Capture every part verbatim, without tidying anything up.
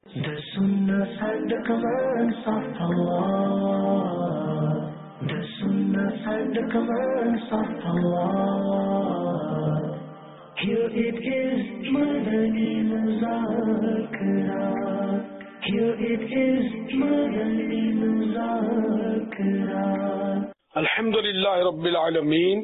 The sunnah and the commands of Allah. The sunnah and the commands of Allah. Here it is, Madani Muzakara. Here it is, Madani Muzakara. Alhamdulillah Rabbil Alameen.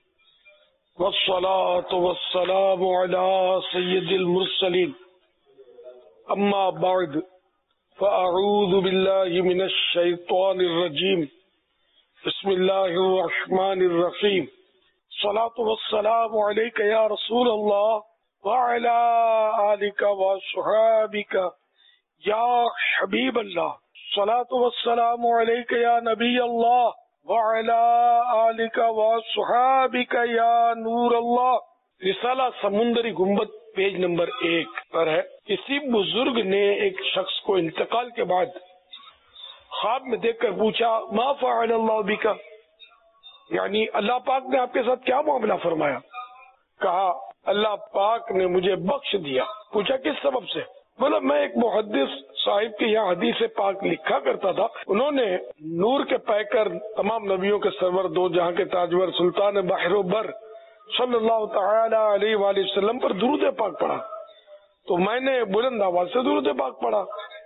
والصلاة والسلام على سيد المرسلين أما بعد فأعوذ بالله من الشيطان الرجيم بسم الله الرحمن الرحيم الصلاة والسلام عليك يا رسول الله وعلى آلك وصحابك يا حبيب الله الصلاة والسلام عليك يا نبي الله وعلى آلك وصحابك یا نور اللہ. رسالہ سمندری گنبد پیج نمبر ایک پر ہے. کسی بزرگ نے ایک شخص کو انتقال کے بعد خواب میں دیکھ کر پوچھا ما فعل اللہ بک، یعنی اللہ پاک نے آپ کے ساتھ کیا معاملہ فرمایا؟ کہا اللہ پاک نے مجھے بخش دیا. پوچھا کس سبب سے؟ بولا میں ایک محدث صاحب کے یہاں حدیث پاک لکھا کرتا تھا، انہوں نے نور کے پیکر تمام نبیوں کے سرور دو جہاں کے تاجور سلطان بحر و بر صلی اللہ تعالی علیہ وآلہ وسلم پر درود پاک پڑھا، تو میں نے بلند آواز سے درود پاک پڑھا.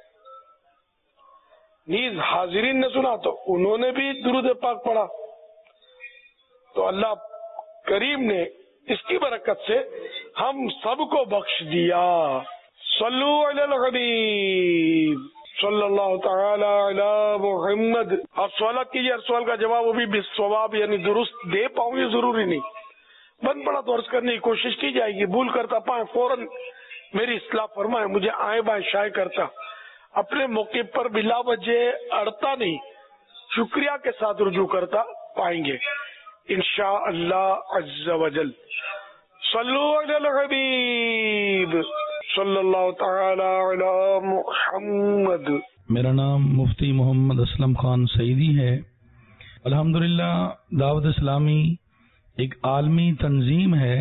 نیز حاضرین نے سنا تو انہوں نے بھی درود پاک پڑھا. تو اللہ کریم نے اس کی برکت سے ہم سب کو بخش دیا. صلو علی الحبیب صلی اللہ تعالی علی محمد. آپ سوالات کیجیے، ہر سوال کا جواب وہ بھی بالصواب یعنی درست دے پاؤں یہ ضروری نہیں. بند پڑا تو عرض کرنے کی کوشش کی جائے گی. بھول کرتا پائیں فوراً میری اصلاح فرمائیں. مجھے آئیں بائیں شائع کرتا اپنے موقع پر بلا وجہ اڑتا نہیں، شکریہ کے ساتھ رجوع کرتا پائیں گے انشاءاللہ عز و جل. صلو علی الحبیب صلی اللہ تعالی علی محمد. میرا نام مفتی محمد اسلم خان سعیدی ہے. الحمدللہ دعوت اسلامی ایک عالمی تنظیم ہے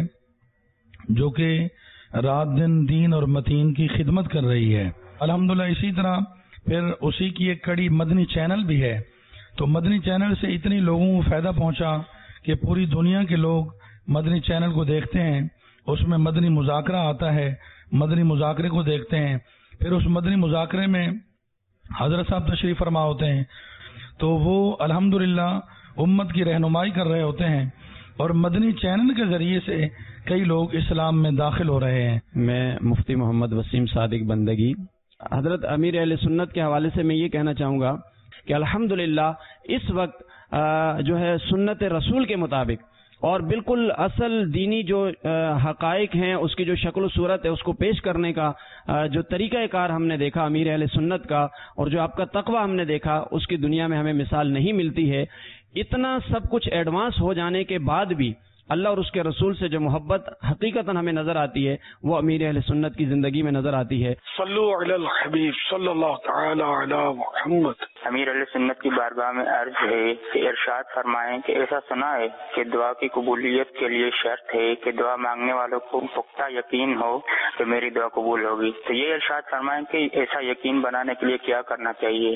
جو کہ رات دن دین اور متین کی خدمت کر رہی ہے. الحمدللہ اسی طرح پھر اسی کی ایک کڑی مدنی چینل بھی ہے. تو مدنی چینل سے اتنی لوگوں کو فائدہ پہنچا کہ پوری دنیا کے لوگ مدنی چینل کو دیکھتے ہیں. اس میں مدنی مذاکرہ آتا ہے، مدنی مذاکرے کو دیکھتے ہیں. پھر اس مدنی مذاکرے میں حضرت صاحب تشریف فرما ہوتے ہیں تو وہ الحمدللہ امت کی رہنمائی کر رہے ہوتے ہیں اور مدنی چینل کے ذریعے سے کئی لوگ اسلام میں داخل ہو رہے ہیں. میں مفتی محمد وسیم صادق بندگی حضرت امیر اہل سنت کے حوالے سے میں یہ کہنا چاہوں گا کہ الحمدللہ اس وقت جو ہے سنت رسول کے مطابق اور بالکل اصل دینی جو حقائق ہیں اس کی جو شکل و صورت ہے اس کو پیش کرنے کا جو طریقہ کار ہم نے دیکھا امیر اہل سنت کا، اور جو آپ کا تقوی ہم نے دیکھا، اس کی دنیا میں ہمیں مثال نہیں ملتی ہے. اتنا سب کچھ ایڈوانس ہو جانے کے بعد بھی اللہ اور اس کے رسول سے جو محبت حقیقتاً ہمیں نظر آتی ہے وہ امیر اہل سنت کی زندگی میں نظر آتی ہے. صلو علی الحبیب صلی اللہ تعالی علی محمد. امیر اہل سنت کی بارگاہ میں عرض ہے کہ ارشاد فرمائیں کہ ایسا سنا ہے کہ دعا کی قبولیت کے لیے شرط ہے کہ دعا مانگنے والوں کو پختہ یقین ہو کہ میری دعا قبول ہوگی. تو یہ ارشاد فرمائیں کہ ایسا یقین بنانے کے لیے کیا کرنا چاہیے؟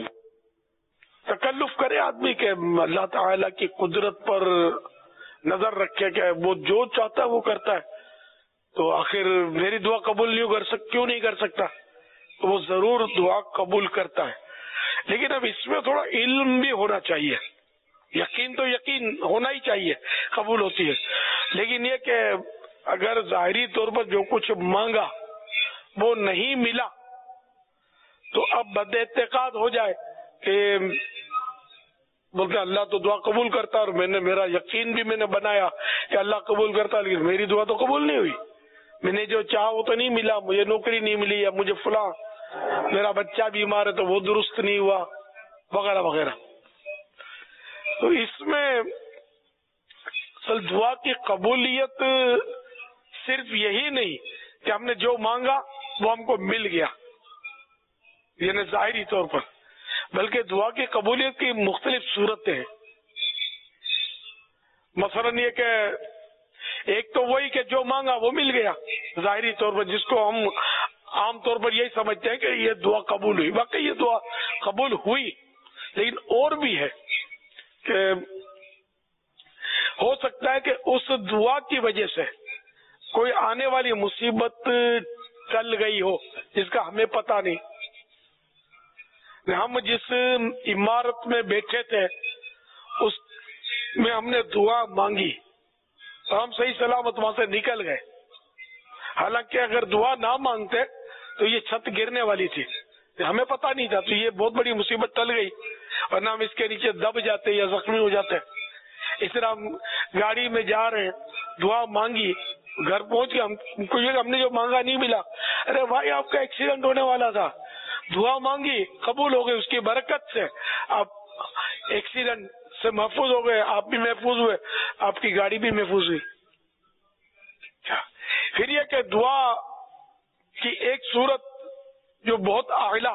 تکلف کرے آدمی کہ اللہ تعالی کی قدرت پر نظر رکھے کہ وہ جو چاہتا ہے وہ کرتا ہے. تو آخر میری دعا قبول نہیں کر سک کیوں نہیں کر سکتا؟ تو وہ ضرور دعا قبول کرتا ہے، لیکن اب اس میں تھوڑا علم بھی ہونا چاہیے. یقین تو یقین ہونا ہی چاہیے، قبول ہوتی ہے، لیکن یہ کہ اگر ظاہری طور پر جو کچھ مانگا وہ نہیں ملا تو اب بد اعتقاد ہو جائے کہ بولتے اللہ تو دعا قبول کرتا اور میں نے میرا یقین بھی میں نے بنایا کہ اللہ قبول کرتا، لیکن میری دعا تو قبول نہیں ہوئی. میں نے جو چاہا وہ تو نہیں ملا، مجھے نوکری نہیں ملی، یا مجھے فلاں میرا بچہ بیمار ہے تو وہ درست نہیں ہوا وغیرہ وغیرہ. تو اس میں اصل دعا کی قبولیت صرف یہی نہیں کہ ہم نے جو مانگا وہ ہم کو مل گیا یعنی ظاہری طور پر، بلکہ دعا کی قبولیت کی مختلف صورتیں ہیں. مثلا یہ کہ ایک تو وہی کہ جو مانگا وہ مل گیا ظاہری طور پر، جس کو ہم عام طور پر یہی سمجھتے ہیں کہ یہ دعا قبول ہوئی. واقعی یہ دعا قبول ہوئی، لیکن اور بھی ہے کہ ہو سکتا ہے کہ اس دعا کی وجہ سے کوئی آنے والی مصیبت ٹل گئی ہو جس کا ہمیں پتہ نہیں. ہم جس عمارت میں بیٹھے تھے اس میں ہم نے دعا مانگی اور ہم صحیح سلامت وہاں سے نکل گئے. حالانکہ اگر دعا نہ مانگتے تو یہ چھت گرنے والی تھی، ہمیں پتہ نہیں تھا، تو یہ بہت بڑی مصیبت ٹل گئی، ورنہ ہم اس کے نیچے دب جاتے یا زخمی ہو جاتے. اس طرح ہم گاڑی میں جا رہے ہیں، دعا مانگی، گھر پہنچ کے ہم کو یہ ہم نے جو مانگا نہیں ملا. ارے بھائی آپ کا ایکسیڈنٹ ہونے والا تھا، دعا مانگی قبول ہو گئی، اس کی برکت سے آپ ایکسیڈنٹ سے محفوظ ہو گئے، آپ بھی محفوظ ہوئے، آپ کی گاڑی بھی محفوظ ہوئی. پھر یہ کہ دعا کی ایک صورت جو بہت اعلیٰ،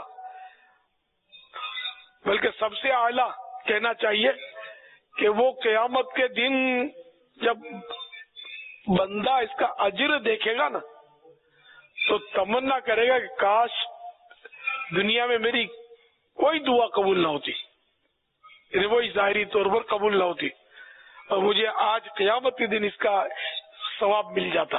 بلکہ سب سے اعلیٰ کہنا چاہیے کہ وہ قیامت کے دن جب بندہ اس کا اجر دیکھے گا نا تو تمنا کرے گا کہ کاش دنیا میں میری کوئی دعا قبول نہ ہوتی، یعنی وہی ظاہری طور پر قبول نہ ہوتی اور مجھے آج قیامت کے دن اس کا ثواب مل جاتا.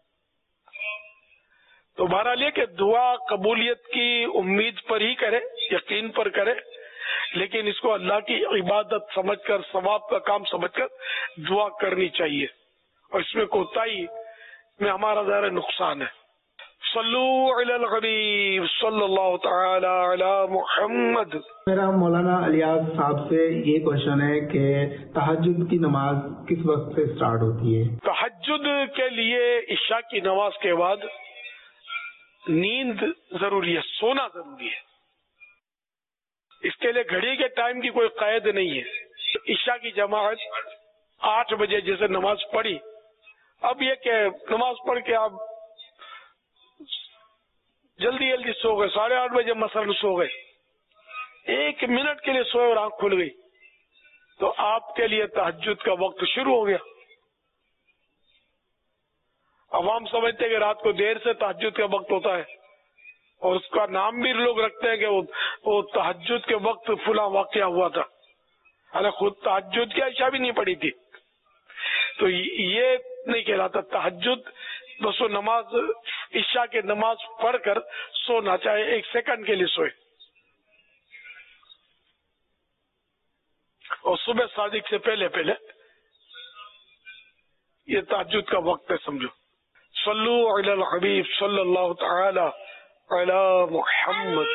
تو بہرحال یہ کہ دعا قبولیت کی امید پر ہی کرے، یقین پر کرے، لیکن اس کو اللہ کی عبادت سمجھ کر، ثواب کا کام سمجھ کر دعا کرنی چاہیے، اور اس میں کوتاہی میں ہمارا ظاہر نقصان ہے. صلو علی الحبیب صلی اللہ تعالی علی محمد. میرا مولانا الیاس صاحب سے یہ کوشچن ہے کہ تہجد کی نماز کس وقت سے سٹارٹ ہوتی ہے؟ تہجد کے لیے عشاء کی نماز کے بعد نیند ضروری ہے، سونا ضروری ہے. اس کے لیے گھڑی کے ٹائم کی کوئی قید نہیں ہے. عشاء کی جماعت آٹھ بجے جیسے نماز پڑھی، اب یہ کہ نماز پڑھ کے آپ جلدی جلدی سو گئے، ساڑھے آٹھ بجے مثلاً سو گئے، ایک منٹ کے لیے سوئے اور آنکھ کھل گئی تو آپ کے لیے تہجد کا وقت شروع ہو گیا. عوام سمجھتے ہیں کہ رات کو دیر سے تہجد کا وقت ہوتا ہے اور اس کا نام بھی لوگ رکھتے ہیں کہ وہ تہجد کے وقت فلاں واقعہ ہوا تھا، حالانکہ خود تہجد کی عشاء بھی نہیں پڑھی تھی. تو یہ نہیں کہلاتا تہجد، بس وہ نماز عشاء کے نماز پڑھ کر سونا، چاہے ایک سیکنڈ کے لیے سوئے. اور صبح صادق سے پہلے پہلے یہ تہجد کا وقت ہے سمجھو. صلو علی الحبیب صلی اللہ تعالی علی محمد.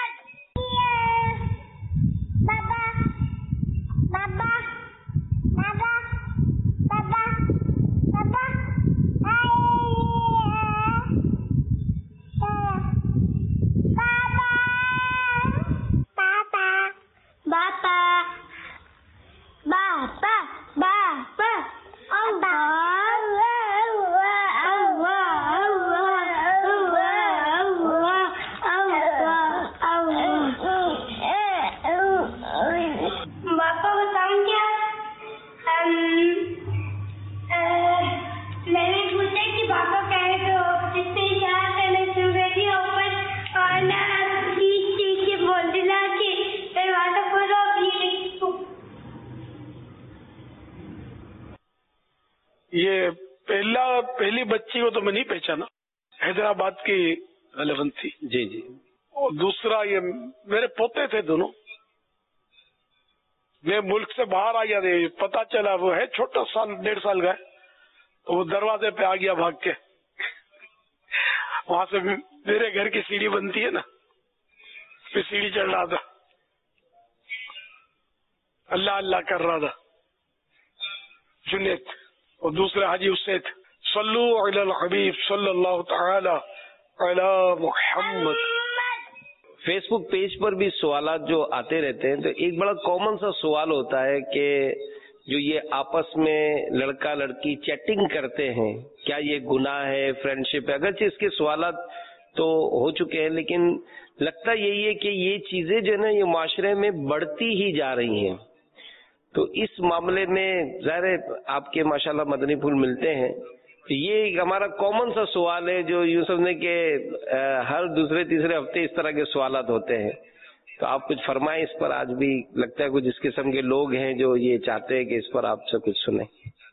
یہ پہلا پہلی بچی کو تو میں نہیں پہچانا، حیدرآباد کی غالباً تھی. جی جی. اور دوسرا یہ میرے پوتے تھے دونوں، میں ملک سے باہر آ گیا، پتا چلا وہ ہے چھوٹا سال ڈیڑھ سال کا ہے، تو وہ دروازے پہ آ گیا بھاگ کے. وہاں سے میرے گھر کی سیڑھی بنتی ہے نا، پھر سیڑھی چڑھ رہا تھا، اللہ اللہ کر رہا تھا جنید، اور دوسرے حاجی اسید. صلو علی الحبیب صلی اللہ تعالی علی محمد. فیس بک پیج پر بھی سوالات جو آتے رہتے ہیں، تو ایک بڑا کامن سا سوال ہوتا ہے کہ جو یہ آپس میں لڑکا لڑکی چیٹنگ کرتے ہیں، کیا یہ گناہ ہے، فرینڈ شپ ہے؟ اگرچہ اس کے سوالات تو ہو چکے ہیں، لیکن لگتا یہی ہے کہ یہ چیزیں جو ہے نا یہ معاشرے میں بڑھتی ہی جا رہی ہیں. تو اس معاملے میں ظاہر ہے آپ کے ماشاءاللہ مدنی پھول ملتے ہیں، یہ ایک ہمارا کامن سا سوال ہے جو یوں سمجھنے کہ ہر دوسرے تیسرے ہفتے اس طرح کے سوالات ہوتے ہیں، تو آپ کچھ فرمائیں اس پر. آج بھی لگتا ہے کچھ اس قسم کے لوگ ہیں جو یہ چاہتے ہیں کہ اس پر آپ سے کچھ سنیں.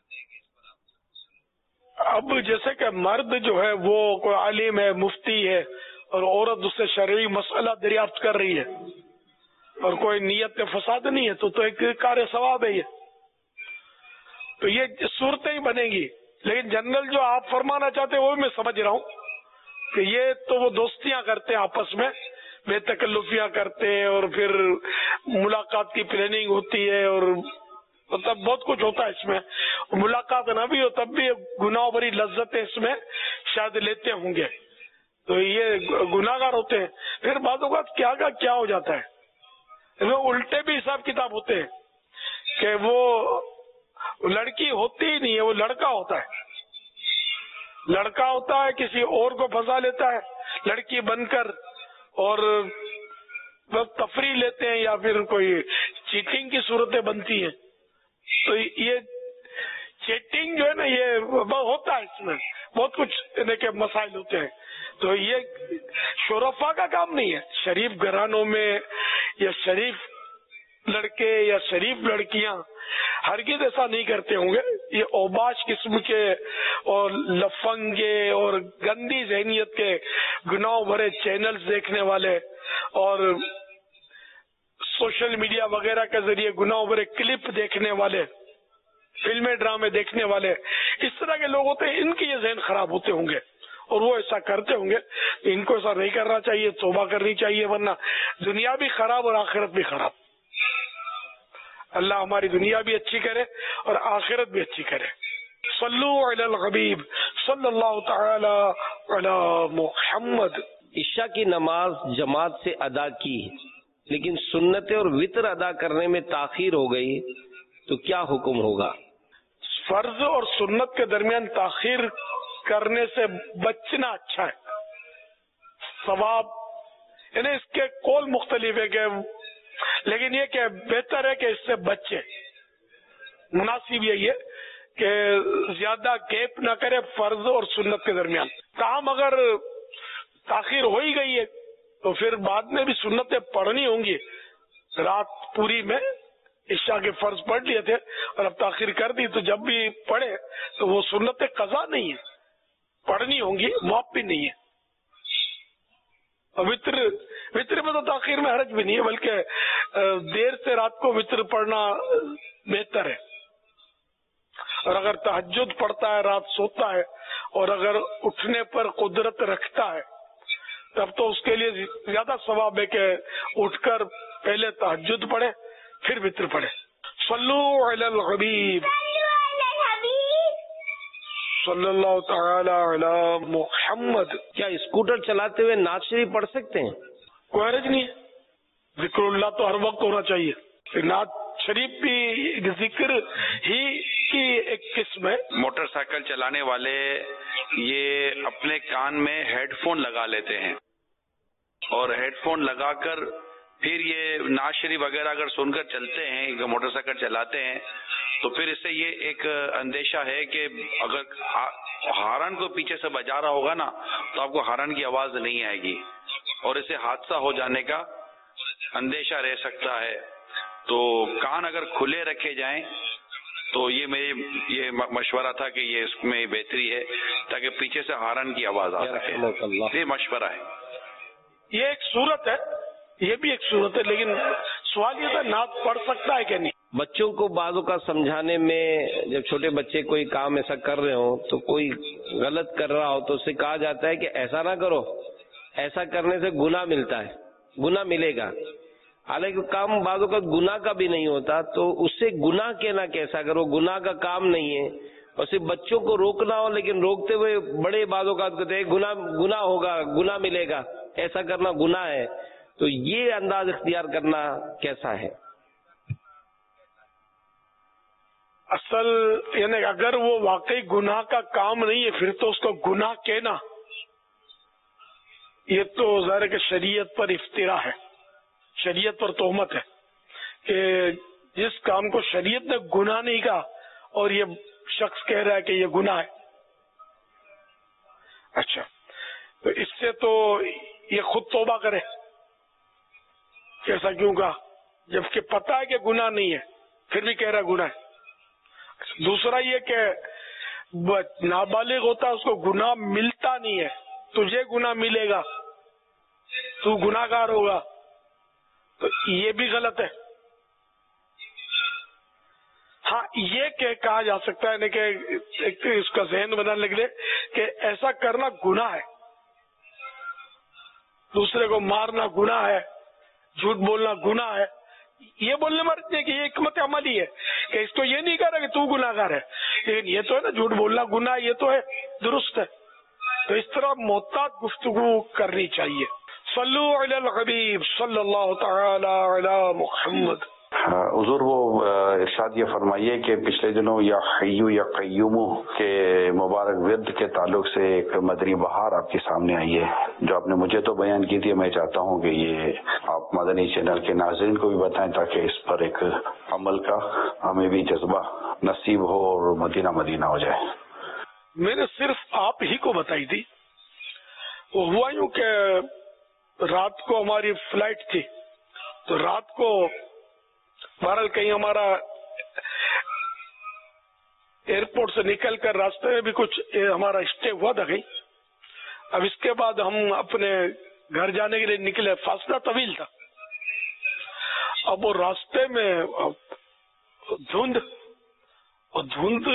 اب جیسے کہ مرد جو ہے وہ کوئی عالم ہے، مفتی ہے، اور عورت اس سے شرعی مسئلہ دریافت کر رہی ہے اور کوئی نیت فساد نہیں ہے، تو تو ایک کار ثواب ہے یہ. تو یہ صورتیں ہی بنے گی. لیکن جنرل جو آپ فرمانا چاہتے ہیں وہ بھی میں سمجھ رہا ہوں کہ یہ تو وہ دوستیاں کرتے ہیں آپس میں، بے تکلفیاں کرتے ہیں، اور پھر ملاقات کی پلاننگ ہوتی ہے، اور مطلب بہت کچھ ہوتا ہے اس میں. ملاقات نہ بھی ہو تب بھی گناہ بری لذتیں اس میں شاید لیتے ہوں گے، تو یہ گناہ گار ہوتے ہیں. پھر بعض اوقات کیا کا کیا ہو جاتا ہے، الٹے بھی حساب کتاب ہوتے ہیں کہ وہ لڑکی ہوتی ہی نہیں ہے، وہ لڑکا ہوتا ہے. لڑکا ہوتا ہے کسی اور کو پھنسا لیتا ہے لڑکی بن کر، اور بس تفریح لیتے ہیں یا پھر کوئی چیٹنگ کی صورتیں بنتی ہیں. تو یہ چیٹنگ جو ہے نا یہ ہوتا ہے، اس میں بہت کچھ کے مسائل ہوتے ہیں. تو یہ شرفا کا کام نہیں ہے. شریف گھرانوں میں یا شریف لڑکے یا شریف لڑکیاں ہرگز ایسا نہیں کرتے ہوں گے. یہ اوباش قسم کے اور لفنگے اور گندی ذہنیت کے گناہ بھرے چینلز دیکھنے والے اور سوشل میڈیا وغیرہ کے ذریعے گناہ بھرے کلپ دیکھنے والے، فلمیں ڈرامے دیکھنے والے، اس طرح کے لوگ ہوتے ہیں. ان کے یہ ذہن خراب ہوتے ہوں گے اور وہ ایسا کرتے ہوں گے. ان کو ایسا نہیں کرنا چاہیے، توبہ کرنی چاہیے، ورنہ دنیا بھی خراب اور آخرت بھی خراب. اللہ ہماری دنیا بھی اچھی کرے اور آخرت بھی اچھی کرے. صلو علی الحبیب صلی اللہ تعالی علی محمد. عشاء کی نماز جماعت سے ادا کی لیکن سنت اور وطر ادا کرنے میں تاخیر ہو گئی تو کیا حکم ہوگا؟ فرض اور سنت کے درمیان تاخیر کرنے سے بچنا اچھا ہے. ثواب یعنی اس کے قول مختلف ہے کہ، لیکن یہ کہ بہتر ہے کہ اس سے بچے. مناسب یہی ہے کہ زیادہ گیپ نہ کرے فرض اور سنت کے درمیان. تاہم اگر تاخیر ہو ہی گئی ہے تو پھر بعد میں بھی سنتیں پڑھنی ہوں گی. رات پوری میں عشاء کے فرض پڑھ لیے تھے اور اب تاخیر کر دی، تو جب بھی پڑھے تو وہ سنتیں قضا نہیں ہے، پڑھنی ہوں گی، معاف بھی نہیں ہے. وطر وطر میں تو تاخیر میں حرج بھی نہیں ہے، بلکہ دیر سے رات کو وطر پڑھنا بہتر ہے. اور اگر تہجد پڑھتا ہے، رات سوتا ہے، اور اگر اٹھنے پر قدرت رکھتا ہے تب تو اس کے لیے زیادہ ثواب ہے کہ اٹھ کر پہلے تہجد پڑھے پھر وطر پڑھے. صلو علی الحبیب صلی اللہ تعالی علی محمد. کیا اسکوٹر چلاتے ہوئے نعت شریف پڑھ سکتے ہیں؟ کوئی حرج نہیں ہے. ذکر اللہ تو ہر وقت ہونا چاہیے. نعت شریف بھی ذکر ہی کی ایک قسم ہے. موٹر سائیکل چلانے والے یہ اپنے کان میں ہیڈ فون لگا لیتے ہیں اور ہیڈ فون لگا کر پھر یہ نعت شریف وغیرہ اگر سن کر چلتے ہیں، موٹر سائیکل چلاتے ہیں، تو پھر اس سے یہ ایک اندیشہ ہے کہ اگر ہارن کو پیچھے سے بجا رہا ہوگا نا تو آپ کو ہارن کی آواز نہیں آئے گی اور اسے حادثہ ہو جانے کا اندیشہ رہ سکتا ہے. تو کان اگر کھلے رکھے جائیں تو یہ میری یہ مشورہ تھا کہ یہ اس میں بہتری ہے تاکہ پیچھے سے ہارن کی آواز آ سکے. یہ مشورہ ہے. یہ ایک صورت ہے، یہ بھی ایک صورت ہے، لیکن سوال یہ تھا نعت پڑھ سکتا ہے کہ نہیں. بچوں کو بعضوں کا سمجھانے میں، جب چھوٹے بچے کوئی کام ایسا کر رہے ہوں تو کوئی غلط کر رہا ہو تو اسے کہا جاتا ہے کہ ایسا نہ کرو، ایسا کرنے سے گناہ ملتا ہے، گناہ ملے گا. حالانکہ کام بعضوں کا گناہ کا بھی نہیں ہوتا، تو اس سے گناہ کہنا کیسا کرو، گناہ کا کام نہیں ہے. اور صرف بچوں کو روکنا ہو لیکن روکتے ہوئے بڑے بعضوں کا کہتے ہیں گناہ گناہ ہوگا، گناہ ملے گا، ایسا کرنا گناہ ہے. تو یہ انداز اختیار کرنا کیسا ہے؟ اصل یعنی اگر وہ واقعی گناہ کا کام نہیں ہے پھر تو اس کو گناہ کہنا یہ تو ظاہر کہ شریعت پر افترا ہے، شریعت پر تہمت ہے کہ جس کام کو شریعت نے گناہ نہیں کہا اور یہ شخص کہہ رہا ہے کہ یہ گناہ ہے. اچھا، تو اس سے تو یہ خود توبہ کرے، ایسا کیوں کہا جبکہ پتا ہے کہ گناہ نہیں ہے پھر بھی کہہ رہا گناہ ہے؟ دوسرا یہ کہ نابالغ ہوتا ہے اس کو گناہ ملتا نہیں ہے، تجھے گناہ ملے گا، تو گناہ گار ہوگا، تو یہ بھی غلط ہے۔ ہاں یہ کہ کہا جا سکتا ہے کہ ایک اس کا ذہن بنانے لگ لے کہ ایسا کرنا گناہ ہے، دوسرے کو مارنا گناہ ہے، جھوٹ بولنا گناہ ہے، یہ بولنے مرتے کہ یہ حکمت عملی ہے کہ اس کو یہ نہیں کہہ رہا کہ تو گناہ گار ہے، لیکن یہ تو ہے نا جھوٹ بولنا گناہ، یہ تو ہے درست ہے، تو اس طرح محتاط گفتگو کرنی چاہیے۔ صلو علی الحبیب صلی اللہ تعالی علی محمد۔ حضور وہ ارشاد یہ فرمائیے کہ پچھلے دنوں یا حیو یا قیوم کے مبارک ورد کے تعلق سے ایک مدنی بہار آپ کے سامنے آئی ہے جو آپ نے مجھے تو بیان کی تھی، میں چاہتا ہوں کہ یہ آپ مدنی چینل کے ناظرین کو بھی بتائیں تاکہ اس پر ایک عمل کا ہمیں بھی جذبہ نصیب ہو اور مدینہ مدینہ ہو جائے۔ میں نے صرف آپ ہی کو بتائی تھی، وہ ہوا یوں کہ رات کو ہماری فلائٹ تھی، تو رات کو بہرحال کہیں ہمارا ایئرپورٹ سے نکل کر راستے میں بھی کچھ ہمارا اسٹے ہوا تھا کہیں، اب اس کے بعد ہم اپنے گھر جانے کے لیے نکلے، فاصلہ طویل تھا، اب وہ راستے میں دھند اور دھند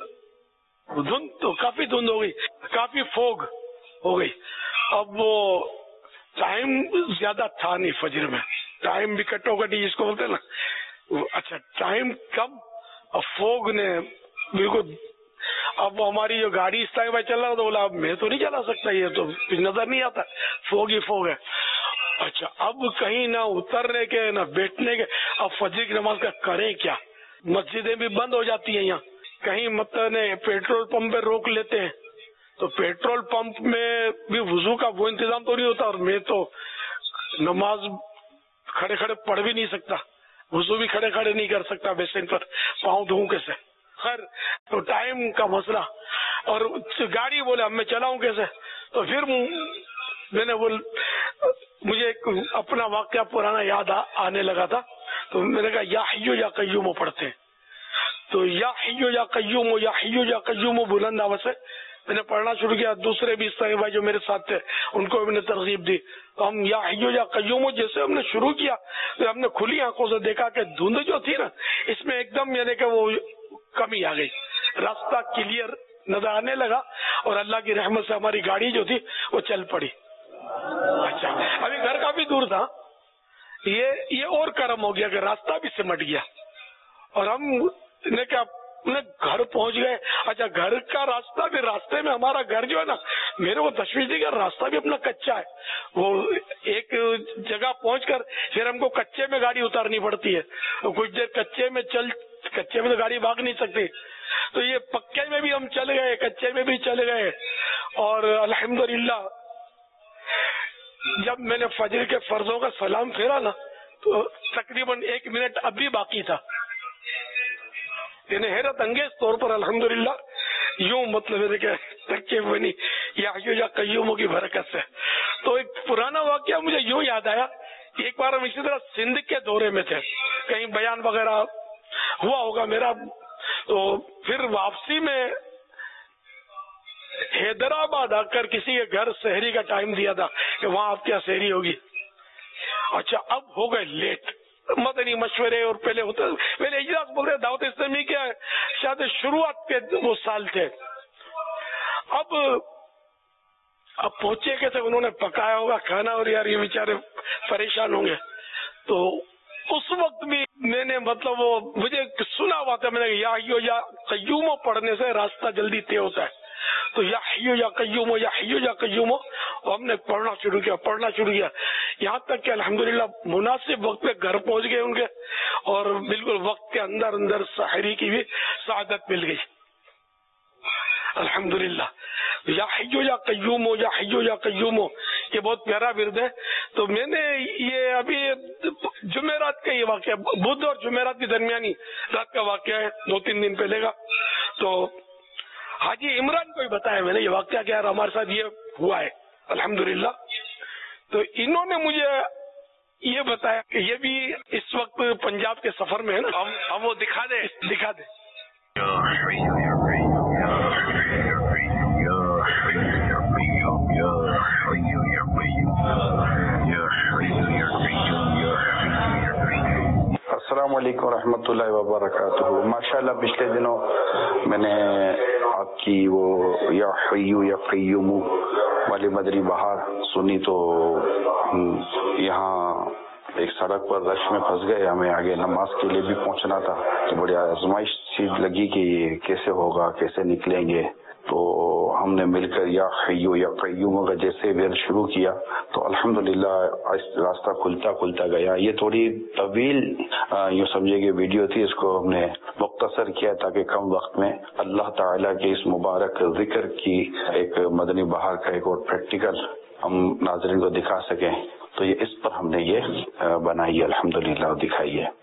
دھند تو کافی دھند ہو گئی، کافی فوگ ہو گئی، اب وہ ٹائم زیادہ تھا نہیں، فجر میں ٹائم بھی کٹو کٹی جس کو بولتے نا، اچھا ٹائم کم اور فوگ نے بالکل، اب وہ ہماری جو گاڑی اس طرح چل رہا تو بولا اب میں تو نہیں چلا سکتا، یہ تو کچھ نظر نہیں آتا، فوگ ہی فوگ ہے۔ اچھا اب کہیں نہ اترنے کے نہ بیٹھنے کے، اب فجر کی نماز کا کریں کیا؟ مسجدیں بھی بند ہو جاتی ہیں یہاں، کہیں مطلب پیٹرول پمپ پہ روک لیتے ہیں، تو پیٹرول پمپ میں بھی وضو کا وہ انتظام تو نہیں ہوتا، اور میں تو نماز کھڑے کھڑے پڑھ بھی نہیں سکتا، وضو بھی کھڑے کھڑے نہیں کر سکتا بیسن پر، پاؤں دھوں کیسے؟ خیر تو ٹائم کا مسئلہ، اور گاڑی بولے اب میں چلاؤں کیسے؟ تو پھر میں نے بول مجھے ایک اپنا واقعہ پرانا یاد آنے لگا تھا، تو میں نے کہا یا حیو یا قیوم پڑھتے ہیں، تو یا حیو یا قیوم یا حیو یا قیوم بلند آواز سے میں نے پڑھنا شروع کیا، دوسرے بھی اس طرح بھائی جو میرے ساتھ تھے ان کو بھی میں نے ترغیب دی، تو ہم یا حیو یا قیوم جیسے ہم نے شروع کیا تو ہم نے کھلی آنکھوں سے دیکھا کہ دھند جو تھی نا اس میں ایک دم یعنی کہ وہ کمی آ گئی، راستہ کلیئر نظر آنے لگا، اور اللہ کی رحمت سے ہماری گاڑی جو تھی وہ چل پڑی۔ اچھا ابھی گھر کافی دور تھا، یہ یہ اور کرم ہو گیا کہ راستہ بھی سمٹ گیا، اور ہم نے کیا گھر پہنچ گئے۔ اچھا گھر کا راستہ بھی، راستے میں ہمارا گھر جو ہے نا، میرے کو تشویش دی کہ راستہ بھی اپنا کچا ہے، وہ ایک جگہ پہنچ کر پھر ہم کو کچے میں گاڑی اتارنی پڑتی ہے، تو کچھ دیر کچے میں چل کچے میں تو گاڑی بھاگ نہیں سکتی، تو یہ پکے میں بھی ہم چل گئے، کچے میں بھی چل گئے، اور الحمدللہ جب میں نے فجر کے فرضوں کا سلام پھیرا نا تو تقریباً ایک منٹ اب بھی باقی تھا، یعنی حیرت انگیز طور پر الحمدللہ یوں مطلب ہے کہ تکے بنی یا یا قیوموں کی برکت سے۔ تو ایک پرانا واقعہ مجھے یوں یاد آیا، ایک بار ہم اسی طرح سندھ کے دورے میں تھے، کہیں بیان وغیرہ ہوا ہوگا میرا، تو پھر واپسی میں حیدرآباد آ کر کسی کے گھر سحری کا ٹائم دیا تھا کہ وہاں آپ کیا سحری ہوگی۔ اچھا اب ہو گئے لیٹ، مدنی مشورے اور پہلے ہوتے پہلے اجلاس بولتے دعوت اسلامی کے شاید شروعات کے وہ سال تھے، اب اب پہنچے کیسے، انہوں نے پکایا ہوگا کھانا اور یار یہ بیچارے پریشان ہوں گے، تو اس وقت بھی میں نے مطلب وہ مجھے سنا ہوا تھا، میں نے یا حیو یا قیوم پڑھنے سے راستہ جلدی طے ہوتا ہے، تو یا حیو یا قیوم یا حیو یا قیوم ہم نے پڑھنا شروع کیا پڑھنا شروع کیا یہاں تک کہ الحمدللہ مناسب وقت پہ گھر پہنچ گئے ان کے، اور بالکل وقت کے اندر اندر سحری کی بھی سعادت مل گئی الحمدللہ۔ یا حیو یا قیوم یا حیو یا قیوم یہ بہت پیارا ورد ہے۔ تو میں نے یہ ابھی جمعرات کا یہ واقعہ، بدھ اور جمعرات کی درمیانی رات کا واقعہ ہے، دو تین دن پہلے کا، تو حاجی عمران کو ہی بتایا میں نے یہ واقعہ کہ یار ہمارے ساتھ یہ ہوا ہے الحمدللہ. تو انہوں نے مجھے یہ بتایا کہ یہ بھی اس وقت پنجاب کے سفر میں ہے نا. ہم ہم وہ دکھا دیں دکھا دیں. السلام علیکم ورحمۃ اللہ وبرکاتہ. ماشاءاللہ پچھلے دنوں میں نے آپ کی وہ یا حیو یا قیوم والی مدنی بہار سنی تو یہاں ایک سڑک پر رش میں پھنس گئے. ہمیں آگے نماز کے لیے بھی پہنچنا تھا تو بڑی آزمائش سی لگی کہ یہ کیسے ہوگا, کیسے نکلیں گے. تو ہم نے مل کر یا حیو یا قیوم کا جیسے ورد شروع کیا تو الحمدللہ راستہ کھلتا کھلتا گیا. یہ تھوڑی طویل یوں سمجھے کہ ویڈیو تھی, اس کو ہم نے مختصر کیا تاکہ کم وقت میں اللہ تعالیٰ کے اس مبارک ذکر کی ایک مدنی بہار کا ایک اور پریکٹیکل ہم ناظرین کو دکھا سکیں. تو یہ اس پر ہم نے یہ بنائی ہے الحمدللہ اور دکھائی ہے.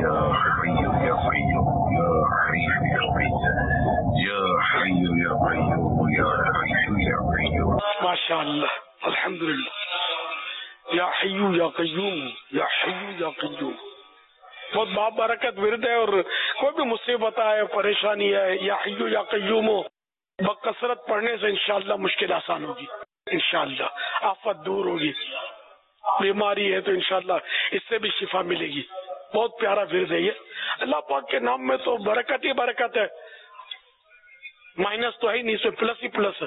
ماشاء اللہ الحمدللہ. یا حیو یا قیوم یا حیو یا قیوم بہت بابرکت ورد ہے. اور کوئی بھی مصیبت ہے, پریشانی ہے, یا حیو یا قیوم ہو, بکثرت پڑھنے سے انشاءاللہ مشکل آسان ہوگی, انشاءاللہ آفت دور ہوگی. بیماری ہے تو انشاءاللہ اس سے بھی شفا ملے گی. بہت پیارا ورد ہے یہ. اللہ پاک کے نام میں تو برکت ہی برکت ہے, مائنس تو ہے ہی نہیں, اس میں پلس ہی پلس ہے,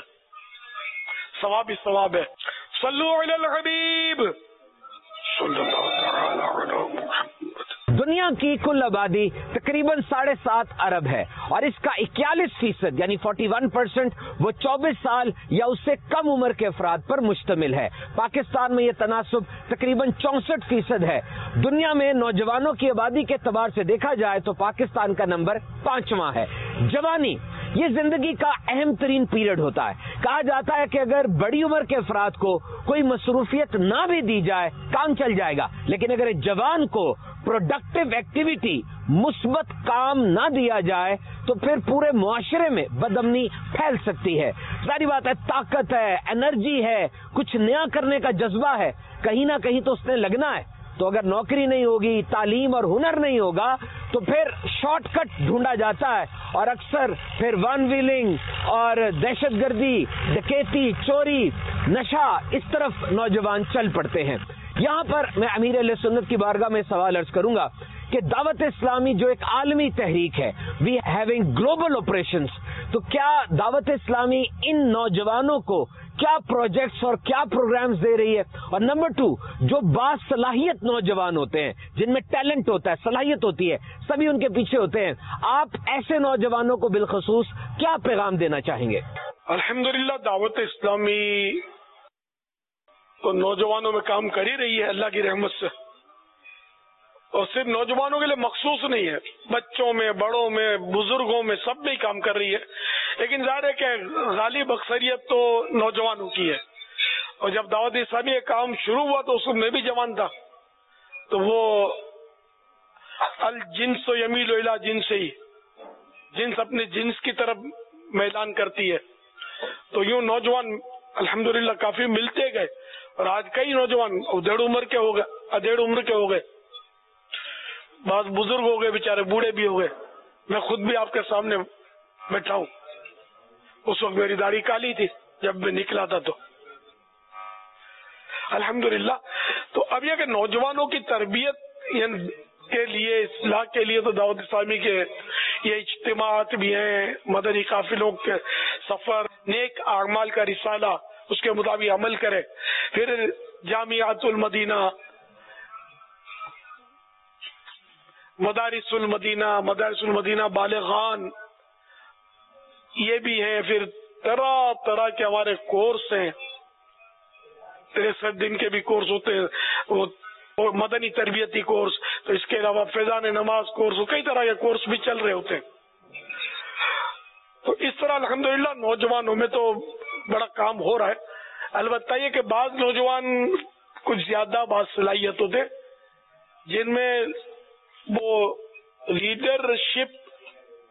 ثواب ہی ثواب ہے. صلو علی الحبیب صلی اللہ تعالی علی محمد. دنیا کی کل آبادی تقریباً ساڑھے سات ارب ہے اور اس کا اکیالیس فیصد یعنی فورٹی ون پرسینٹ وہ چوبیس سال یا اس سے کم عمر کے افراد پر مشتمل ہے. پاکستان میں یہ تناسب تقریباً چونسٹھ فیصد ہے. دنیا میں نوجوانوں کی آبادی کے اعتبار سے دیکھا جائے تو پاکستان کا نمبر پانچواں ہے. جوانی یہ زندگی کا اہم ترین پیریڈ ہوتا ہے. کہا جاتا ہے کہ اگر بڑی عمر کے افراد کو کوئی مصروفیت نہ بھی دی جائے کام چل جائے گا, لیکن اگر جوان کو پروڈکٹیو ایکٹیویٹی مثبت کام نہ دیا جائے تو پھر پورے معاشرے میں بدامنی پھیل سکتی ہے. ظاہری بات ہے, طاقت ہے, انرجی ہے, کچھ نیا کرنے کا جذبہ ہے, کہیں نہ کہیں تو اس نے لگنا ہے. تو اگر نوکری نہیں ہوگی, تعلیم اور ہنر نہیں ہوگا تو پھر شارٹ کٹ ڈھونڈا جاتا ہے اور اکثر پھر ون ویلنگ اور دہشت گردی, ڈکیتی, چوری, نشہ اس طرف نوجوان چل پڑتے ہیں. یہاں پر میں امیر اہل سنت کی بارگاہ میں سوال عرض کروں گا کہ دعوت اسلامی جو ایک عالمی تحریک ہے, وی ہیونگ گلوبل آپریشنز, تو کیا دعوت اسلامی ان نوجوانوں کو کیا پروجیکٹس اور کیا پروگرامز دے رہی ہے؟ اور نمبر ٹو, جو باصلاحیت نوجوان ہوتے ہیں, جن میں ٹیلنٹ ہوتا ہے, صلاحیت ہوتی ہے, سبھی ان کے پیچھے ہوتے ہیں, آپ ایسے نوجوانوں کو بالخصوص کیا پیغام دینا چاہیں گے؟ الحمدللہ دعوت اسلامی تو نوجوانوں میں کام کر ہی رہی ہے اللہ کی رحمت سے, اور صرف نوجوانوں کے لیے مخصوص نہیں ہے, بچوں میں, بڑوں میں, بزرگوں میں, سب میں کام کر رہی ہے. لیکن ظاہر ہے کہ غالب اکثریت تو نوجوانوں کی ہے. اور جب دعوت اسلامی کا کام شروع ہوا تو اس میں بھی جوان تھا, تو وہ الجنس و یمیل الی جنس ہی, جنس اپنے جنس کی طرف میلان کرتی ہے. تو یوں نوجوان الحمدللہ کافی ملتے گئے, اور آج کئی نوجوان ڈیڑھ عمر کے ہو گئے, ادھیڑ عمر کے ہو گئے, بعض بزرگ ہو گئے, بےچارے بوڑھے بھی ہو گئے. میں خود بھی آپ کے سامنے بیٹھا ہوں, اس وقت میری داڑھی کالی تھی جب میں نکلا تھا. تو الحمدللہ تو اب یہ کہ نوجوانوں کی تربیت کے لیے, اصلاح کے لیے تو دعوت اسلامی کے یہ اجتماعات بھی ہیں, مدنی قافلوں کے سفر, نیک اعمال کا رسالہ, اس کے مطابق عمل کرے. پھر جامعات المدینہ, مدارس المدینہ, مدارس المدینہ بالغان یہ بھی ہیں. پھر طرح طرح کے ہمارے کورس ہیں, تریسٹھ دن کے بھی کورس ہوتے ہیں, وہ مدنی تربیتی کورس. تو اس کے علاوہ فیضان نماز کورس, کئی طرح کے کورس بھی چل رہے ہوتے ہیں. تو اس طرح الحمدللہ نوجوانوں میں تو بڑا کام ہو رہا ہے. البتہ یہ کہ بعض نوجوان کچھ زیادہ باصلاحیت ہوتے, جن میں وہ لیڈرشپ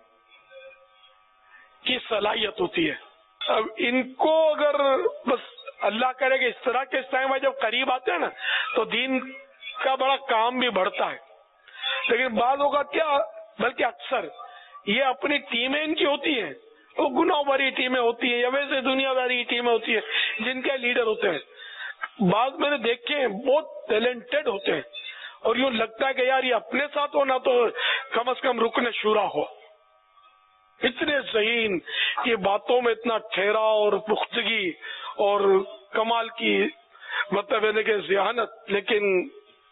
کی صلاحیت ہوتی ہے. اب ان کو اگر بس اللہ کرے کہ اس طرح کے ٹائم جب قریب آتے ہیں نا تو دین کا بڑا کام بھی بڑھتا ہے. لیکن بعض اوقات کیا بلکہ اکثر یہ اپنی ٹیمیں ان کی ہوتی ہیں, وہ گناہ بھری ٹیمیں ہوتی ہیں یا ویسے دنیا داری ٹیمیں ہوتی ہیں جن کے لیڈر ہوتے ہیں. بعض میں نے دیکھے ہیں بہت ٹیلنٹڈ ہوتے ہیں اور یوں لگتا ہے کہ یار یہ اپنے ساتھ ہونا تو کم از کم رکن شورا ہو. اتنے ذہین یہ باتوں میں اتنا ٹھہرا اور پختگی اور کمال کی مطلب ہے کہ ذہانت, لیکن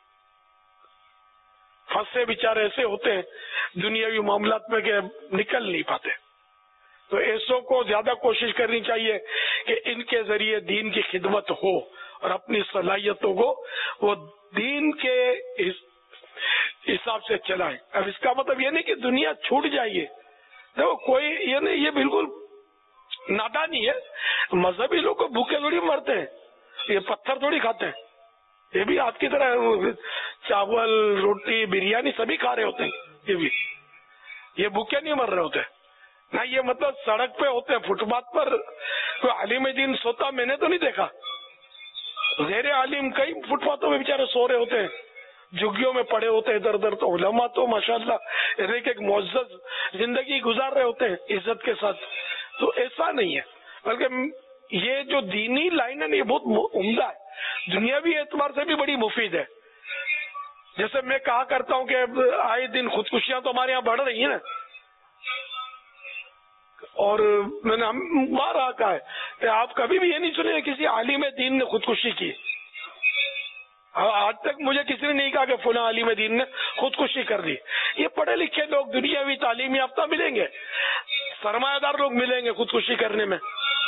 پھنسے بیچارے ایسے ہوتے ہیں دنیاوی معاملات میں کہ نکل نہیں پاتے. تو ایسوں کو زیادہ کوشش کرنی چاہیے کہ ان کے ذریعے دین کی خدمت ہو اور اپنی صلاحیتوں کو وہ دین کے حساب سے چلائیں. اب اس کا مطلب یہ نہیں کہ دنیا چھوٹ جائیے, دیکھو کوئی یہ نہیں, یہ بالکل نادانی ہے. مذہبی لوگ کو بھوکے تھوڑی مرتے ہیں, یہ پتھر تھوڑی کھاتے ہیں, یہ بھی آپ کی طرح چاول روٹی بریانی سبھی کھا رہے ہوتے ہیں, یہ بھی یہ بھوکے نہیں مر رہے ہوتے نہ. یہ مطلب سڑک پہ ہوتے ہیں, فٹ پاتھ پر کوئی عالم دین سوتا میں نے تو نہیں دیکھا. غیر عالم کئی فٹ پاتھوں میں بیچارے سو رہے ہوتے ہیں, جھگیوں میں پڑے ہوتے ہیں ادھر ادھر. تو علماء تو ماشاءاللہ ایک ایک معزز زندگی گزار رہے ہوتے ہیں عزت کے ساتھ. تو ایسا نہیں ہے, بلکہ یہ جو دینی لائن ہے نا یہ بہت عمدہ ہے, دنیاوی اعتبار سے بھی بڑی مفید ہے. جیسے میں کہا کرتا ہوں کہ آئے دن خودکشیاں تو ہمارے یہاں بڑھ رہی ہیں نا, اور میں نے بار کہا ہے کہ آپ کبھی بھی یہ نہیں سنے کسی عالم دین نے خودکشی کی. آج تک مجھے کسی نے نہیں کہا کہ فلاں عالم دین نے خودکشی کر دی. یہ پڑھے لکھے لوگ دنیاوی تعلیم یافتہ ملیں گے, سرمایہ دار لوگ ملیں گے خودکشی کرنے میں.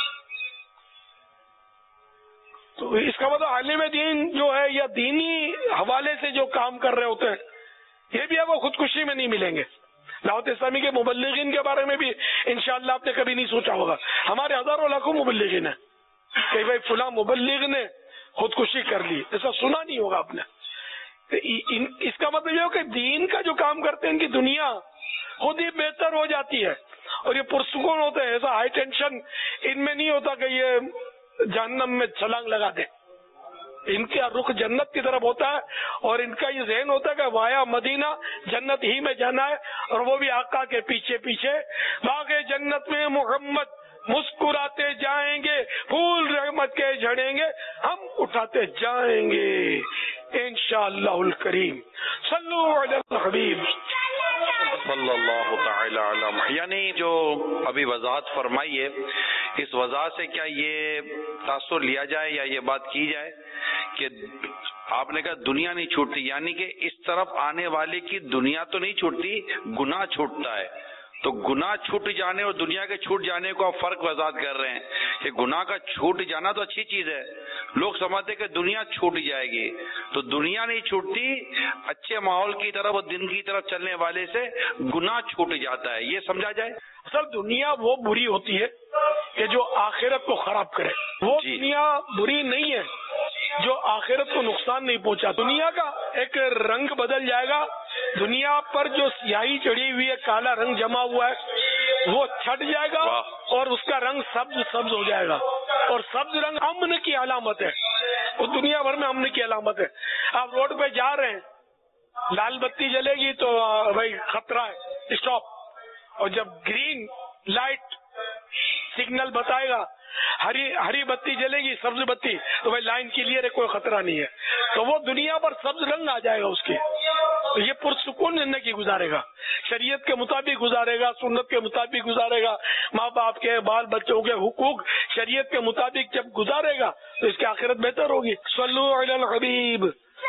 تو اس کا مطلب عالم دین جو ہے یا دینی حوالے سے جو کام کر رہے ہوتے ہیں یہ بھی ہے وہ خودکشی میں نہیں ملیں گے. دعوت اسلامی کے مبلغین کے بارے میں بھی انشاءاللہ آپ نے کبھی نہیں سوچا ہوگا. ہمارے ہزاروں لاکھوں مبلغین ہیں کہ بھائی فلاں مبلغ نے خودکشی کر لی, ایسا سنا نہیں ہوگا آپ نے. اس کا مطلب یہ ہو کہ دین کا جو کام کرتے ہیں ان کی دنیا خود ہی بہتر ہو جاتی ہے اور یہ پرسکون ہوتے ہیں. ایسا ہائی ٹینشن ان میں نہیں ہوتا کہ یہ جہنم میں چھلانگ لگا دے. ان کا رخ جنت کی طرف ہوتا ہے اور ان کا یہ ذہن ہوتا ہے کہ وایا مدینہ جنت ہی میں جانا ہے, اور وہ بھی آقا کے پیچھے پیچھے. باغ جنت میں محمد مسکراتے جائیں گے, پھول رحمت کے جھڑیں گے, ہم اٹھاتے جائیں گے انشاءاللہ الکریم. صلو علی الحبیب صلی اللہ تعالی علی. یعنی جو ابھی وضاحت فرمائی ہے, اس وضاحت سے کیا یہ تاثر لیا جائے یا یہ بات کی جائے کہ آپ نے کہا دنیا نہیں چھوٹتی, یعنی کہ اس طرف آنے والے کی دنیا تو نہیں چھوٹتی, گناہ چھوٹتا ہے. تو گناہ چھوٹ جانے اور دنیا کے چھوٹ جانے کو آپ فرق وضاحت کر رہے ہیں کہ گناہ کا چھوٹ جانا تو اچھی چیز ہے. لوگ سمجھتے کہ دنیا چھوٹ جائے گی, تو دنیا نہیں چھوٹتی, اچھے ماحول کی طرف اور دن کی طرف چلنے والے سے گناہ چھوٹ جاتا ہے, یہ سمجھا جائے. اصل دنیا وہ بری ہوتی ہے کہ جو آخرت کو خراب کرے, وہ جی. دنیا بری نہیں ہے جو آخرت کو نقصان نہیں پہنچا. دنیا کا ایک رنگ بدل جائے گا, دنیا پر جو سیاہی چڑھی ہوئی ہے, کالا رنگ جمع ہوا ہے وہ چھٹ جائے گا اور اس کا رنگ سبز سبز ہو جائے گا, اور سبز رنگ امن کی علامت ہے, وہ دنیا بھر میں امن کی علامت ہے. آپ روڈ پہ جا رہے ہیں, لال بتی جلے گی تو بھائی خطرہ ہے اسٹاپ, اور جب گرین لائٹ سگنل بتائے گا, ہری ہری بتی جلے گی سبز بتی, تو بھائی لائن کلیئر ہے, کوئی خطرہ نہیں ہے. تو وہ دنیا پر سبز رنگ آ جائے گا اس کی, تو یہ پرسکون زندگی گزارے گا, شریعت کے مطابق گزارے گا, سنت کے مطابق گزارے گا, ماں باپ کے بال بچوں کے حقوق شریعت کے مطابق جب گزارے گا تو اس کی آخرت بہتر ہوگی. صلو علی الحبیب.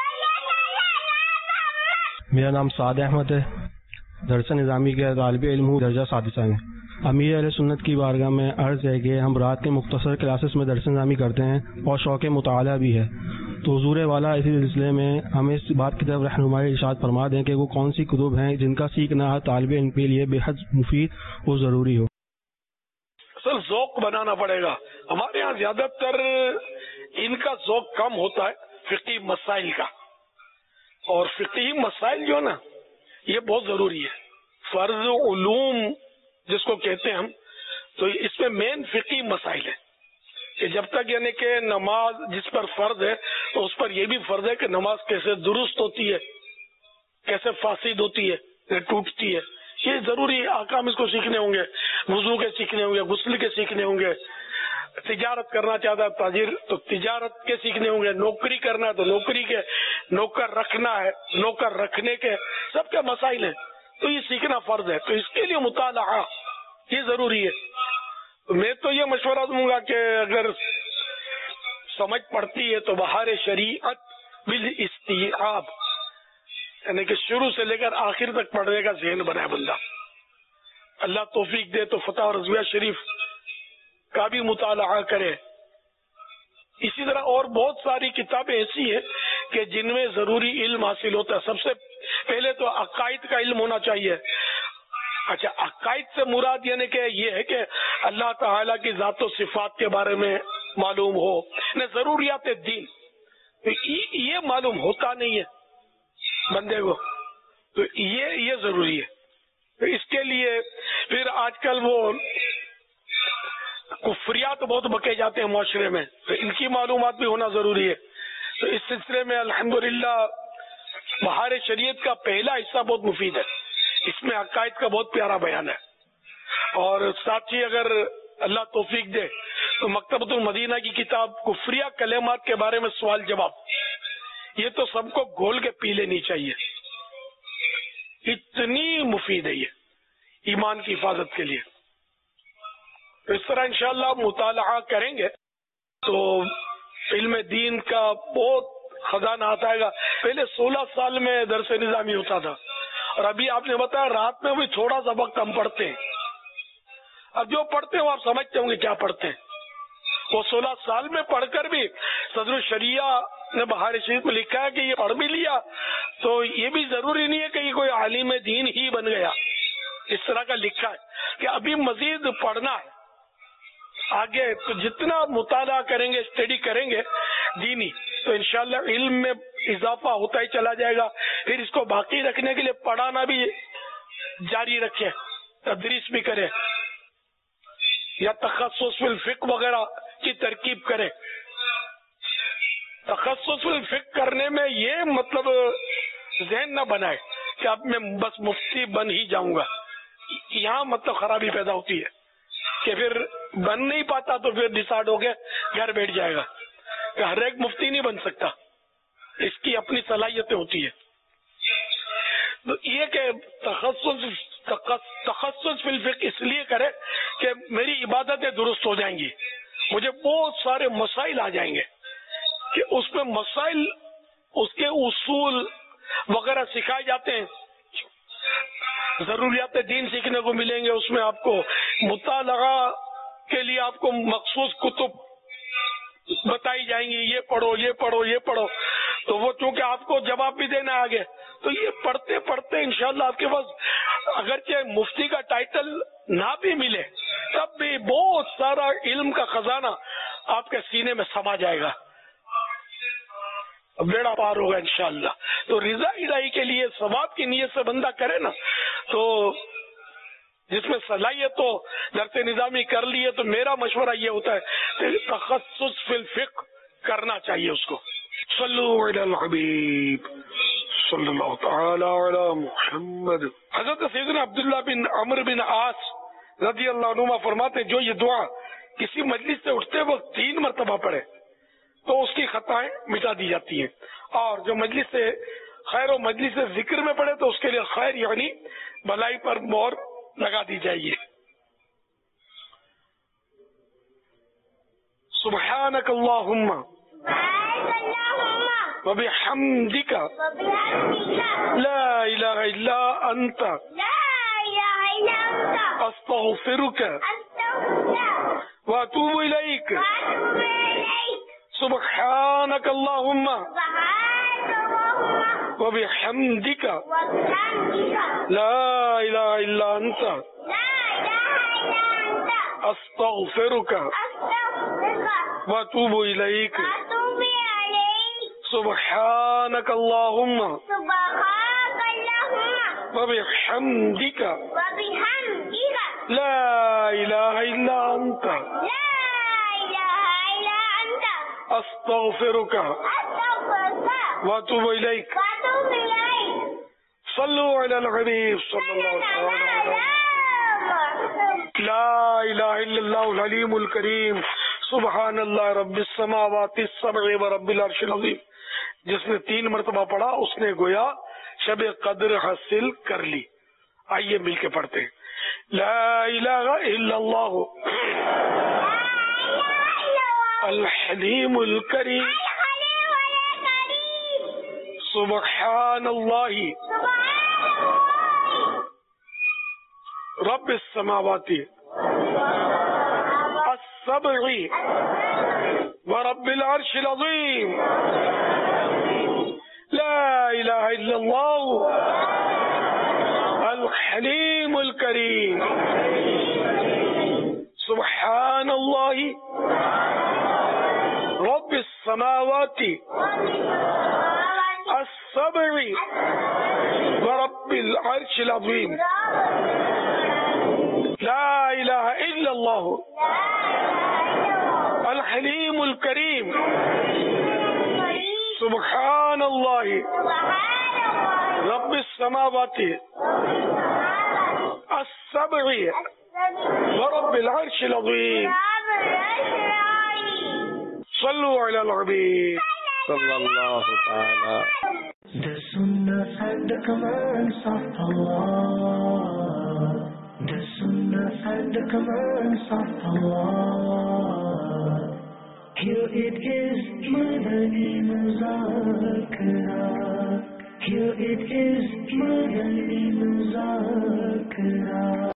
میرا نام سعد احمد ہے, درس نظامی کے طالب علم ہوں, درجہ سادسہ میں. امیر اہل سنت کی بارگاہ میں عرض ہے کہ ہم رات کے مختصر کلاسز میں درس نظامی کرتے ہیں اور شوق مطالعہ بھی ہے, تو حضور والا اسی سلسلے میں ہمیں اس بات کی طرف رہنمائی ارشاد فرما دیں کہ وہ کون سی کتب ہیں جن کا سیکھنا طالب علم کے لیے بے حد مفید اور ضروری ہو. اصل ذوق بنانا پڑے گا. ہمارے ہاں زیادہ تر ان کا ذوق کم ہوتا ہے فقہی مسائل کا, اور فقہی مسائل جو ہے نا یہ بہت ضروری ہے. فرض علوم جس کو کہتے ہیں ہم, تو اس میں مین فقہی مسائل ہیں. کہ جب تک یعنی کہ نماز جس پر فرض ہے تو اس پر یہ بھی فرض ہے کہ نماز کیسے درست ہوتی ہے، کیسے فاسد ہوتی ہے، ٹوٹتی ہے. یہ ضروری احکام اس کو سیکھنے ہوں گے، وضو کے سیکھنے ہوں گے، غسل کے سیکھنے ہوں گے. تجارت کرنا چاہتا ہے تاجر تو تجارت کے سیکھنے ہوں گے. نوکری کرنا ہے تو نوکری کے، نوکر رکھنا ہے نوکر رکھنے کے، سب کے مسائل ہیں. تو یہ سیکھنا فرض ہے. تو اس کے لیے مطالعہ یہ ضروری ہے. میں تو یہ مشورہ دوں گا کہ اگر سمجھ پڑتی ہے تو بہار شریعت بالاستیعاب، یعنی کہ شروع سے لے کر آخر تک پڑھنے کا ذہن بنائے بندہ. اللہ توفیق دے تو فتح رضویہ شریف کا بھی مطالعہ کرے. اسی طرح اور بہت ساری کتابیں ایسی ہیں کہ جن میں ضروری علم حاصل ہوتا ہے. سب سے پہلے تو عقائد کا علم ہونا چاہیے. اچھا، عقائد سے مراد یعنی کہ یہ ہے کہ اللہ تعالیٰ کی ذات و صفات کے بارے میں معلوم ہو، ضروریات دین یہ معلوم ہوتا نہیں ہے بندے کو، تو یہ یہ ضروری ہے. تو اس کے لیے پھر آج کل وہ کفریات بہت بکے جاتے ہیں معاشرے میں، تو ان کی معلومات بھی ہونا ضروری ہے. تو اس سلسلے میں الحمدللہ بہار شریعت کا پہلا حصہ بہت مفید ہے. اس میں عقائد کا بہت پیارا بیان ہے. اور ساتھ ہی اگر اللہ توفیق دے تو مکتبۃ المدینہ کی کتاب کفریہ کلمات کے بارے میں سوال جواب، یہ تو سب کو گھول کے پی لینی چاہیے. اتنی مفید ہے یہ ایمان کی حفاظت کے لیے. تو اس طرح انشاءاللہ مطالعہ کریں گے تو علم دین کا بہت خزانہ آتا ہے گا. پہلے سولہ سال میں درس نظامی ہوتا تھا، اور ابھی آپ نے بتایا رات میں بھی تھوڑا سا وقت ہم پڑھتے ہیں. اب جو پڑھتے ہیں وہ آپ سمجھتے ہوں گے کیا پڑھتے ہیں. وہ سولہ سال میں پڑھ کر بھی صدر الشریعہ نے بہار شریف میں لکھا ہے کہ یہ پڑھ بھی لیا تو یہ بھی ضروری نہیں ہے کہ یہ کوئی عالم دین ہی بن گیا. اس طرح کا لکھا ہے کہ ابھی مزید پڑھنا ہے آگے. تو جتنا مطالعہ کریں گے، اسٹڈی کریں گے دینی، تو انشاءاللہ علم میں اضافہ ہوتا ہی چلا جائے گا. پھر اس کو باقی رکھنے کے لیے پڑھانا بھی جاری رکھے، تدریس بھی کرے، یا تخصص فی الفقہ وغیرہ کی ترکیب کرے. تخصص فی الفقہ کرنے میں یہ مطلب ذہن نہ بنائے کہ اب میں بس مفتی بن ہی جاؤں گا. یہاں مطلب خرابی پیدا ہوتی ہے کہ پھر بن نہیں پاتا تو پھر ڈسائڈ ہو کے گھر بیٹھ جائے گا کہ ہر ایک مفتی نہیں بن سکتا، اس کی اپنی صلاحیتیں ہوتی ہے. تو یہ کہ تخصص تخصص فی الفقہ اس لیے کرے کہ میری عبادتیں درست ہو جائیں گی، مجھے بہت سارے مسائل آ جائیں گے کہ اس میں مسائل، اس کے اصول وغیرہ سکھائے جاتے ہیں. ضروریات دین سیکھنے کو ملیں گے. اس میں آپ کو مطالعہ کے لیے آپ کو مخصوص کتب بتائی جائیں گی، یہ پڑھو یہ پڑھو یہ پڑھو. تو وہ چونکہ آپ کو جواب بھی دینا آگے، تو یہ پڑھتے پڑھتے انشاءاللہ آپ کے پاس اگرچہ مفتی کا ٹائٹل نہ بھی ملے تب بھی بہت سارا علم کا خزانہ آپ کے سینے میں سما جائے گا، بیڑا پار ہوگا انشاءاللہ. تو رضا الہی کے لیے ثواب کی نیت سے بندہ کرے نا، تو جس میں صلاحیت تو درس نظامی کر لیے تو میرا مشورہ یہ ہوتا ہے کہ تخصص فی الفقہ کرنا چاہیے اس کو. صلو علی الحبیب صلی اللہ تعالی علی محمد. حضرت سیدنا عبداللہ بن عمرو بن عاص رضی اللہ عنہما فرماتے جو یہ دعا کسی مجلس سے اٹھتے وقت تین مرتبہ پڑھے تو اس کی خطائیں مٹا دی جاتی ہیں، اور جو مجلس سے خیر و مجلس سے ذکر میں پڑھے تو اس کے لیے خیر یعنی بھلائی پر مہر لگا دی جائیے. سبحانک اللہم وبحمدک لا الہ الا انت استغفرک واتوب الیک. سبحانک اللہم وبحمدک لا الہ الا انت استغفرک واتوب الیک. سبحانک اللہم وبحمدک لا الہ الا انت استغفرک واتوب الیک صلو علی الحبیب صلی اللہ علیہ وسلم. لا الہ الا اللہ العلیم الکریم سبحان اللہ رب السماوات السبع و رب العرش العظیم. جس نے تین مرتبہ پڑھا اس نے گویا شب قدر حاصل کر لی. آئیے مل کے پڑھتے ہیں. لا الہ الا اللہ الحلیم الکریم سبحان اللہ رب السماوات السبع ورب العرش العظیم. لا الہ الا اللہ الحلیم الکریم سبحان اللہ رب السماوات السبع ورب العرش العظیم. لا الہ الا اللہ الحلیم الکریم سبحان اللہ رب السماوات السبع ورب العرش العظیم. صلو علی الحبیب صلی اللہ تعالی. The Sunnah and the commands of Allah. The Sunnah and the commands of Allah. Here it is, Madani Muzakara. Here it is, Madani Muzakara.